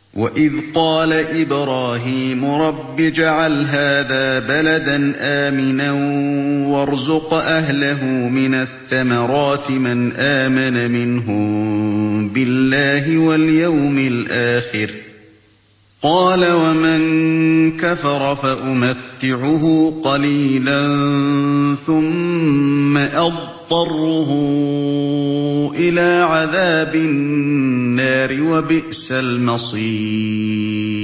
وَإِذْ قَالَ إِبْرَاهِيمُ رَبِّ اجْعَلْ هَٰذَا بَلَدًا آمِنًا وَارْزُقْ أَهْلَهُ مِنَ الثَّمَرَاتِ مَنْ آمَنَ مِنْهُم بِاللَّهِ وَالْيَوْمِ الْآخِرِ ۖ قَالَ وَمَن كَفَرَ فَأُمَتِّعُهُ قَلِيلًا ثُمَّ أَضْطَرُّهُ إِلَىٰ عَذَابِ النَّارِ ۖ وَبِئْسَ الْمَصِيرُ